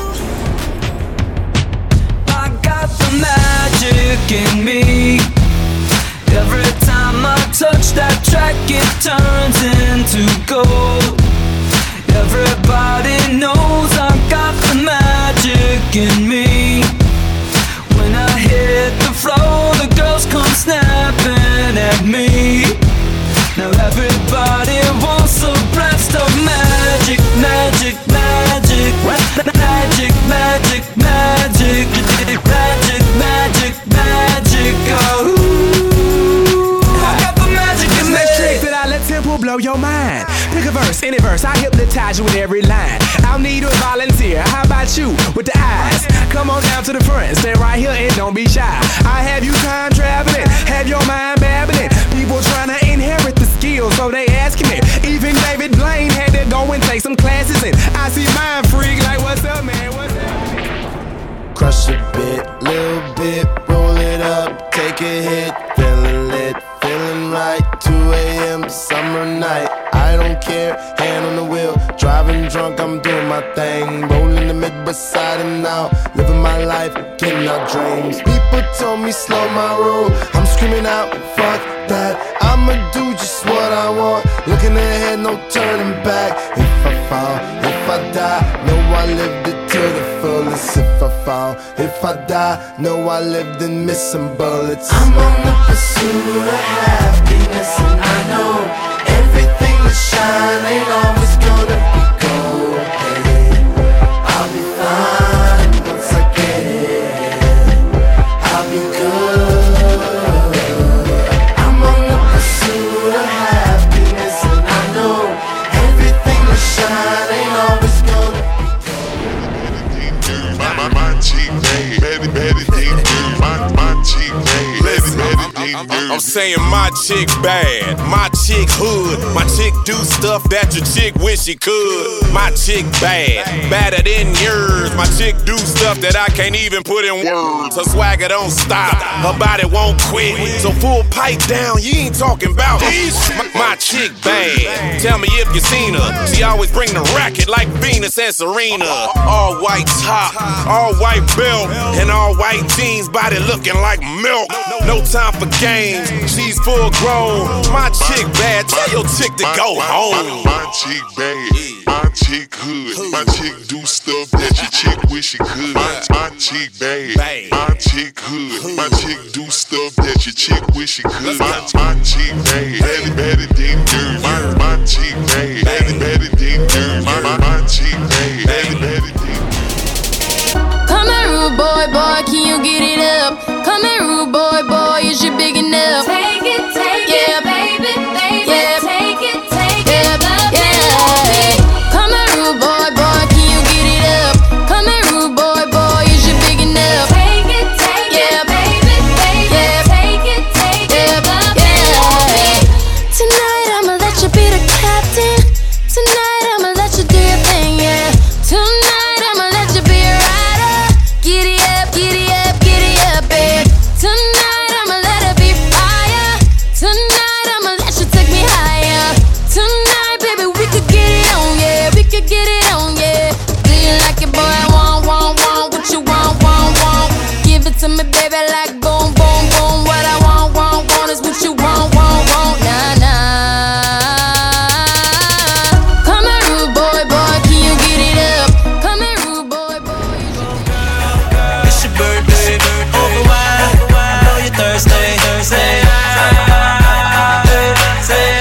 I got the magic in me. Every time I touch that track, it turns into gold. Everybody knows I got the magic in me. When I hit the floor, the girls come snapping at me. Now everybody wants a blast of magic, magic, magic, magic, magic, magic, magic, magic, magic, oh. I got the magic in me. Next trick that I let Temple blow your mind. Pick a verse, any verse, I hypnotize you with every line. I'll need a volunteer, how about you with the eyes? Come on down to the front, stay right here and don't be shy. I have you time traveling, have your mind babbling. People trying to inherit the skills, so they asking me. Even David Blaine had to go and take some classes in. I see mind freak like, what's up, man, what's up? Crush a bit, little bit, roll it up, take a hit, feeling lit, feeling right. two a.m. summer night, I don't care, hand on the wheel, driving drunk, I'm doing my thing, rolling the mid beside him now, living my life, getting our dreams. People told me slow my roll, I'm screaming out, fuck that, I'ma do just what I want, looking ahead, no turning back. If I fall, if I die, know I lived it to the fullest. If I fall, if I die, know I lived and missed some bullets. I'm on the pursuit of happiness, and I know everything that shine ain't always gonna be gold. Hey, I'll be fine once I get it. I'll be good. I'm on the pursuit of happiness, and I know everything that shine ain't always gonna be gold. My, my, my cheek made, Betty, Betty, Dean, my, my cheek made, Betty, Betty, Dean, I'm saying my chick bad, my chick hood, my chick do stuff that your chick wish she could. My chick bad, badder than yours. My chick do stuff that I can't even put in words. Her swagger don't stop, her body won't quit. So full pipe down, you ain't talking about me. My, my chick bad, tell me if you seen her. She always bring the racket like Venus and Serena. All white top, all white belt, and all white jeans, body looking like milk. No time for games, she's full grown. My chick bad, tell your chick to go home. My chick bad, my chick hood, my chick do stuff that your chick wish she could. My, my chick bad, my chick hood, my chick do stuff that your chick wish she could. My, my chick bad, Betty, Betty, Dean, my, my chick bad, Betty, Betty, Dean, my, my, my chick bad, Betty, Betty, Dean. Come here, rude boy, boy, can you get it up? Come here, rude boy, boy, is you big enough? Take it, take yeah. it, baby, baby, yeah. take it, take yeah. it, love yeah. it. Come here, rude boy, boy, can you get it up? Come here, rude boy, boy, is you big enough? Take it, take yeah. it, baby, baby, yeah. take it, take yeah. it, love yeah. it. Tonight I'ma let you be the captain. Tonight I'ma let you do your thing, yeah. Tonight I'ma let you be a rider. Giddy up, giddy up, giddy up, babe. Tonight I'ma let it be fire. Tonight I'ma let you take me higher. Tonight, baby, we could get it on, yeah. We could get it on, yeah. Do you like it, boy? Want, want, want. What you want, want, want. Give it to me, baby, like boom, boom, boom. What I want, want, want is what you want, want, want. Nah, nah. Come here, rude boy, boy, can you get it up? Come here, rude boy, boy. It's your birthday, over wine. I know you're thirsty. Say ah, say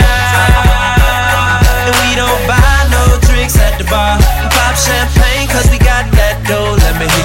ah. And we don't buy no drinks at the bar. Pop champagne 'cause we got that dough.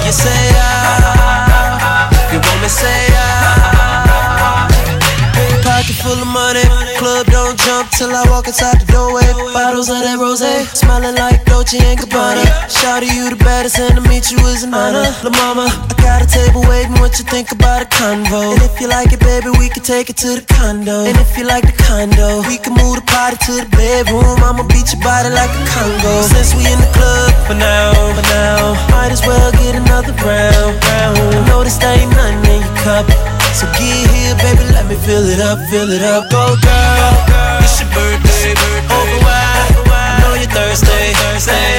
you say ah. You want me say ah. Pocket full of money, club don't jump till I walk inside the doorway. Bottles of that rosé, smelling like Dolce and Gabbana. Shawty, you the baddest, and to meet you is an honor. La mama, I got a table waiting. What you think about a convo? And if you like it, baby, we can take it to the condo. And if you like the condo, we can move the party to the bedroom. I'ma beat your body like a Congo. Since we in the club for now, for now, might as well get another round, round. I know this ain't nothing in your cup, so get here, baby, let me fill it up, fill it up. Go girl, it's your birthday, over wide, I know you're thirsty, Thursday.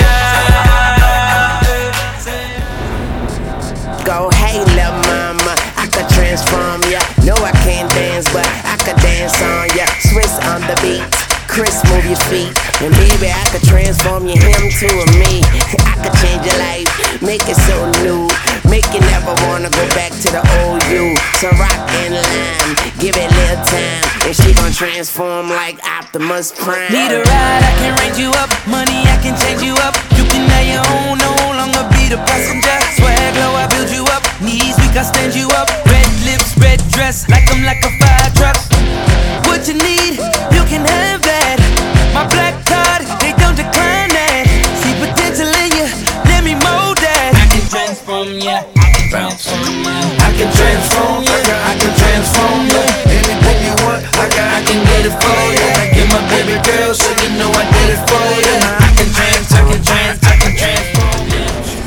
Go, hey, lil' mama, I could transform ya. No, I can't dance, but I could dance on ya. Swiss on the beat, Chris, move your feet. And baby, I could transform you, him to a me. I could change your life, make it so new. Make you never wanna go back to the old you. So rock and lime, give it a little time, and she gon' transform like Optimus Prime. Need a ride, I can range you up. Money, I can change you up. You can have your own, no longer be the passenger. Swag low, I build you up. Knees weak, I stand you up. Red lips, red dress, like I'm like a fire truck. What you need, you can have that. My black card, they don't decline that. See potential in you, let me mold that. I can transform ya, I can transform ya. I can transform ya, I can transform ya. Anything you want, I got, I can get it for ya. I get my baby girl, so you know I did it for ya. I can trans, I can trans, I can transform ya.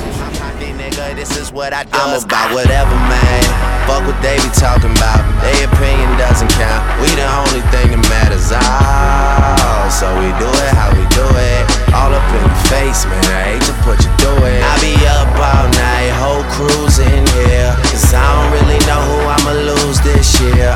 Nigga, this is what I do. I'm about whatever, man. Fuck what they be talking about. Their opinion doesn't count. We the only thing that matters. Oh, so we do it how we do it. All up in your face, man. I hate to put you through it. I be up all night, whole crew's in here. Cause I don't really know who I'ma lose this year.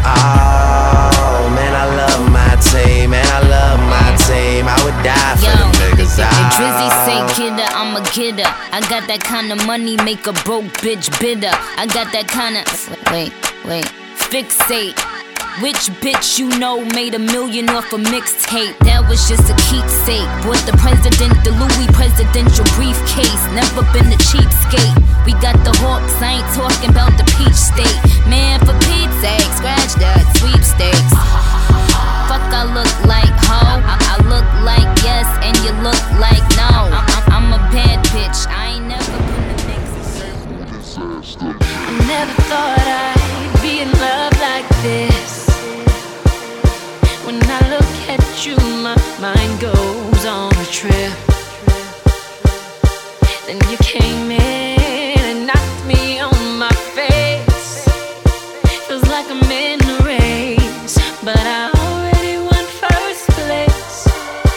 Oh, man, I love my team. Man, I love my team. I would die for Yo, them niggas. the, the, the Oh. Drizzy say kidder, I'm a kidder. I got that kind of money, make a broke bitch bitter. I got that kind of, wait, wait, fixate. Which bitch you know made a million off a mixtape? That was just a keepsake. Bought the president, the Louis presidential briefcase. Never been a cheapskate. We got the Hawks, I ain't talking about the peach state. Man, for Pete's sake, scratch that sweepstakes. Fuck, I look like ho. I, I look like yes, and you look like no. I, I, I'm a bad bitch. I ain't never been the next. I never thought I'd be in love like this. When I look at you, my mind goes on a trip. Then you came in and knocked me on my face. Feels like I'm in a race, but I already won first place.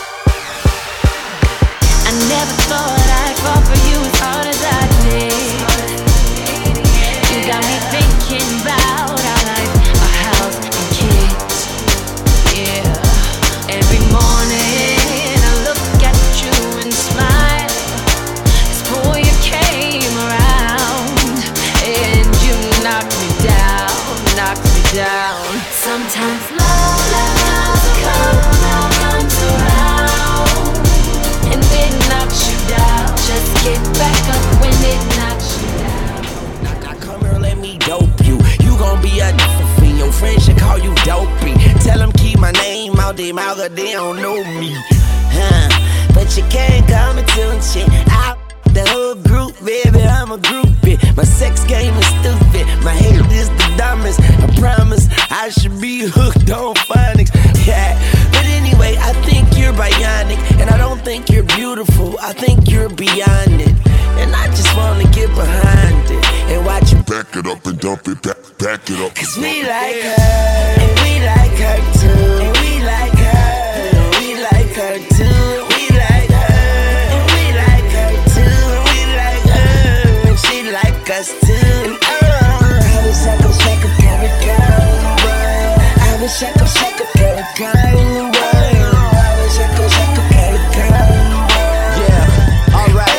I never thought I'd fall for you as hard as I did. You got me thinking about our life, our house and kids. Yeah, every morning I look at you and smile. This boy, you came around and you knocked me down, knocked me down. Sometimes love, love comes, love comes around and it knocks you down. Just get back up when it knocks you down. Now come here, let me dope you. You gon' be a fiend. Your friends should call you dopey. Tell them keep my name out their mouth, cause they don't know me. Huh? But you can't come and tune shit out the whole group, baby. I'm a groupie. My sex game is stupid. My hair is the dumbest. I promise I should be hooked on phonics. Yeah. But anyway, I think you're bionic, and I don't think you're beautiful. I think you're beyond it, and I just wanna get behind it and watch you back it up and dump it, back, back it up. Cause we like her, and we like her too. And we like her, and we like her too. We like her, and we like her too. And we like her, and she like us too. And oh, I wish I could shake a carrot girl, boy. I wish I could shake a carrot girl, boy. I wish I could shake a carrot girl, boy. Yeah, alright.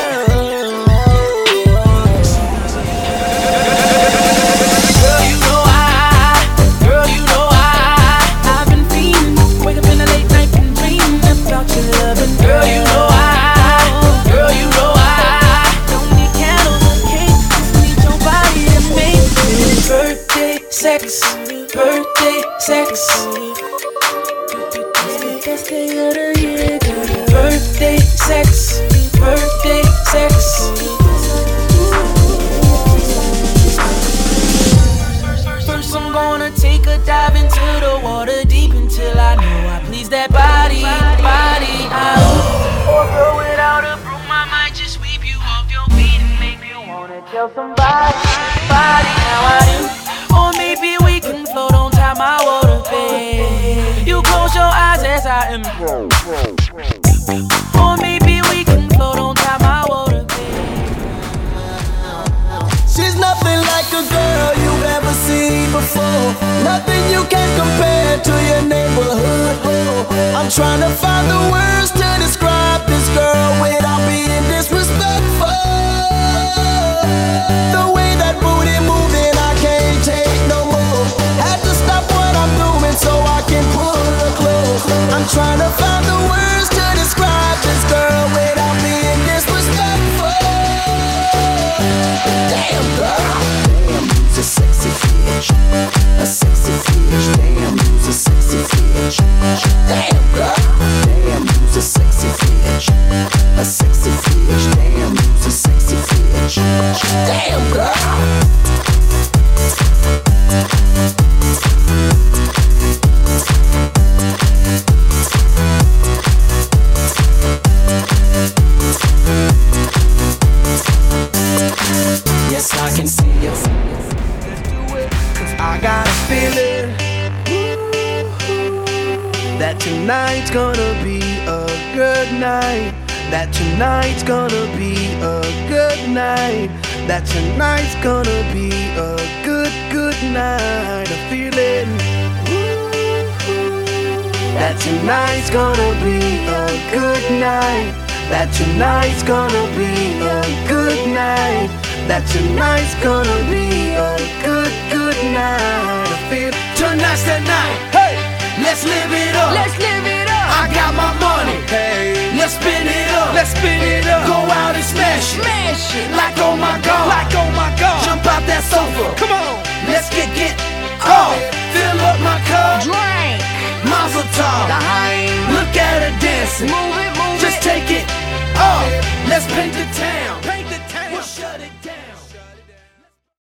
Girl, you know I, girl, you know I don't need candles or cake, just sex, birthday sex. Birthday sex, birthday sex. First I'm gonna take a dive into the water deep until I know I please that body, body. I or go without a broom, I might just sweep you off your feet and make you wanna tell somebody, body how I do. Or maybe we can float on top my water bed. You close your eyes as I am. Or maybe we can float on top my water bed. She's nothing like a girl you've ever seen before. Nothing you can compare to your neighborhood. I'm trying to find the words to describe this girl without being disrespectful. The way that booty moving, I can't take no more. Had to stop what I'm doing so I can pull her close. I'm trying to find the words to describe this girl without being disrespectful. Damn girl, damn, you's a sexy bitch, a sexy bitch. Damn, you's a sexy bitch. Damn girl, damn, you's a sexy bitch, a sexy bitch. Damn, you's a sexy bitch. Damn girl. Yes, I can see you. Cause I got a feeling that tonight's gonna be a good night. That tonight's gonna be a good night. That tonight's gonna be a good, good night. A feeling that tonight's gonna be a good night. That tonight's gonna be a good night. That tonight's gonna be a good, good night. I feel tonight's the night. Hey, let's live it up. Let's live it up. I got my money. Hey, let's spin it up. Let's spin it up. Go out and smash it. Smash it. Like oh my God. Like oh my God. Jump out that sofa. Come on. Let's get get off. Fill up my cup. Drink. Mazel tov. Look at her dancing. Move it, move Just it. Take it off. Let's paint the town.